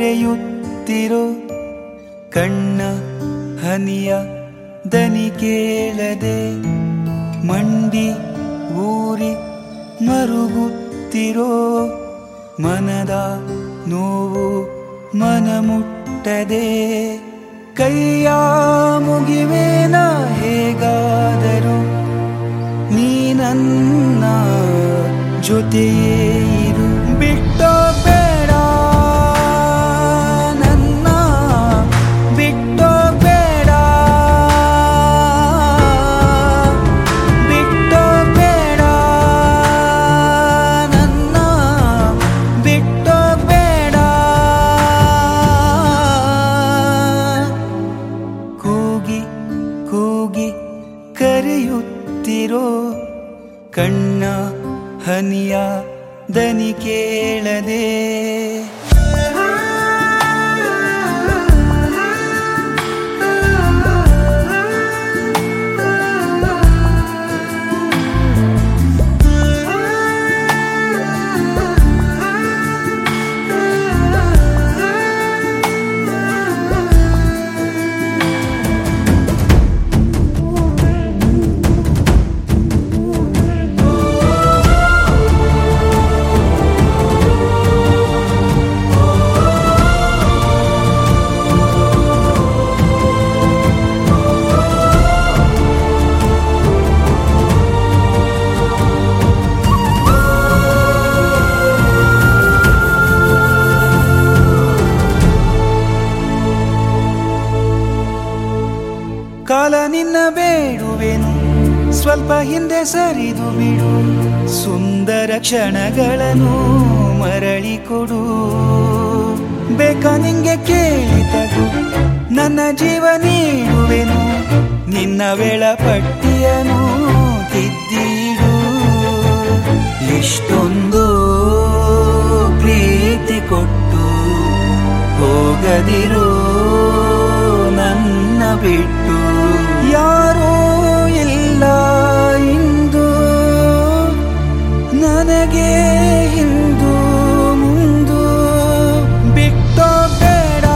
ಕರೆಯುತ್ತಿರೋ ಕಣ್ಣ ಹನಿಯ ದನಿ ಕೇಳದೆ ಮಂಡಿ ಊರಿ ಮರುಗುತ್ತಿರೋ ಮನದ ನೋವು ಮನ ಮುಟ್ಟದೆ ಕೈಯ ಮುಗಿವೇನ ಹೇಗಾದರೂ ನೀ ನನ್ನ ಜೊತೆಯೇ ಇರು ಬಿಟ್ಟೋ ಬೇಡ ನನ್ನ ಬಿಟ್ಟೋ ಬೇಡ ಬಿಟ್ಟೋ ಬೇಡ ನನ್ನ ಬಿಟ್ಟೋ ಬೇಡ ಕೂಗಿ ಕೂಗಿ ಕರೆಯುತ್ತಿರೋ ಕಣ್ಣ ಹನಿಯ ದನಿ ಕೇಳದೆ ಕಾಲ ನಿನ್ನ ಬೇಡುವೆನು ಸ್ವಲ್ಪ ಹಿಂದೆ ಸರಿದು ಬಿಡು ಸುಂದರ ಕ್ಷಣಗಳನ್ನು ಮರಳಿ ಕೊಡು ಬೇಕ ನಿಂಗೆ ಕೇಳಿತಗು ನನ್ನ ಜೀವ ನೀಡುವೆನು ನಿನ್ನ ವೇಳಾಪಟ್ಟಿಯನ್ನು ತಿದ್ದಿಡು ಇಷ್ಟೊಂದು ಪ್ರೀತಿ ಕೊಟ್ಟು ಹೋಗದಿರು ನನ್ನ ಬಿಟ್ಟು ಯಾರೋ ಇಲ್ಲ ಇಂದು ನನಗೆ ಹಿಂದು ಮುಂದು ಬಿಟ್ಟೋ ಬೇಡ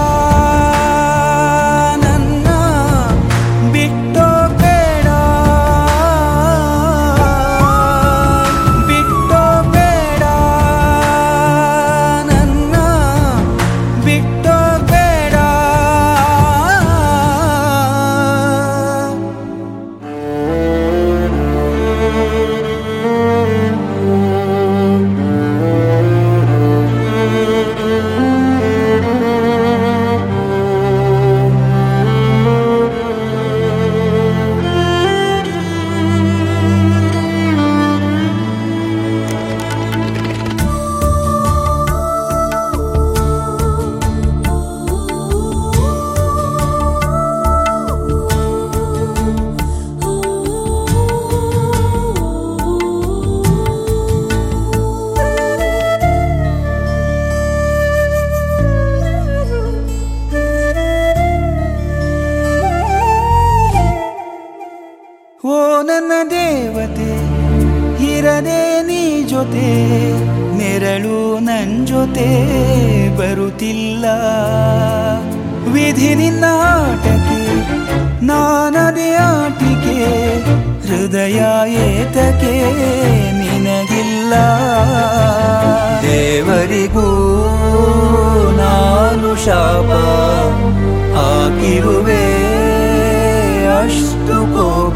ನನ್ನ ಬಿಟ್ಟೋ ಬೇಡ ಬಿಟ್ಟೋ ಬೇಡ ನನ್ನ ಬಿಟ್ಟೋ ಬೇಡ ಓ ನನ್ನ ದೇವತೆ ಇರದೆ ನೀ ಜೊತೆ ನೆರಳು ನನ್ ಜೊತೆ ಬರುತ್ತಿಲ್ಲ ವಿಧಿ ನಿನ್ನ ಆಟಕ್ಕೆ ನಾನದೇ ಆಟಿಕೆ ಹೃದಯ ಏತಕ್ಕೆ ನಿನಗಿಲ್ಲ ದೇವರಿಗೂ ನಾನು ಶಾಪ ಹಾಕಿರುವೆ ಅಷ್ಟು